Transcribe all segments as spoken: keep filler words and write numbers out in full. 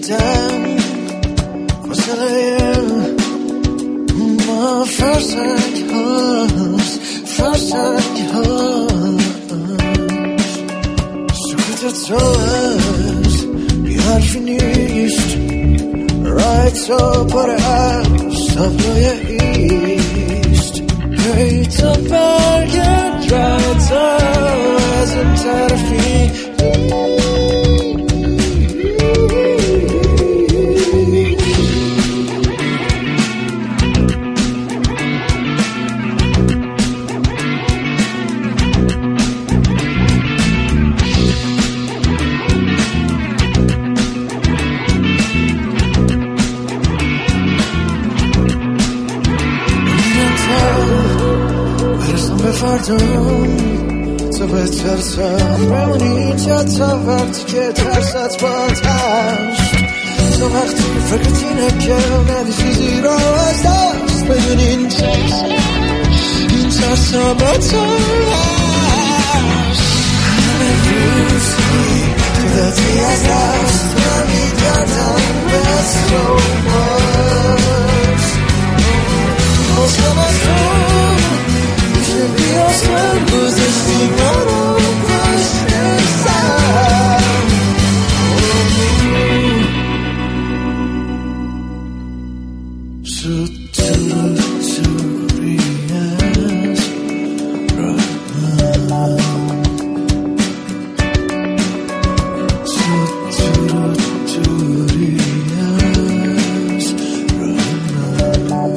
دیدم مسئله ما فرسنگ هاست فرسنگ هاست سکوت تو از بی حرفی نیست رای تو پر از تابلوی ایست هی تو برگرد رای تو از اون طرفی فردم تو بهتر سر بمونی تا تا وقتی که ترست باد هشت تو وقتی فکرت اینه که ندی چیزی رو از دست بدون این ترس این ترس ها با تو هست همه روزی تو دادی از دست و میگردم بس رو باز خوشم از تو بیا سر گذاشتی ما رو پشت سر زود تو توری از راه زود تو توری از راه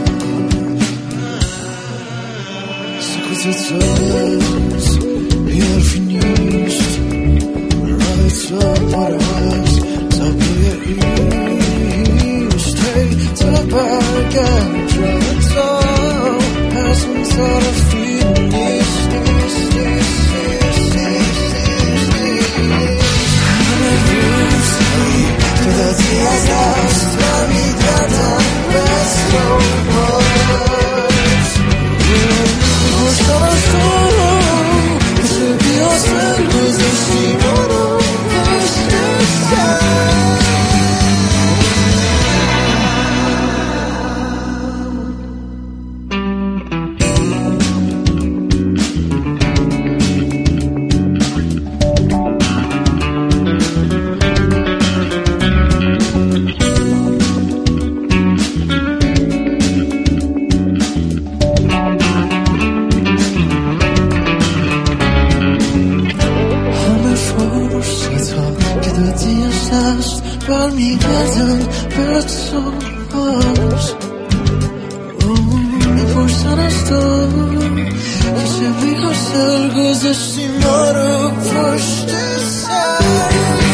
سکوت تو از بی حرفی نیست راه تو پر از تابلوی ایست هی تو برگرد راه تو از اون طرفی نیست نیست نیست نیست نیست همه روزی تو دادی از دست و میگردم بس رو باز خوشم از تو مثل بیا سر گذاشتی ما رو پشت سر برمیگردم به تو باز میپرسن از تو که چه بی حاصل گذاشتی ما رو پشت سر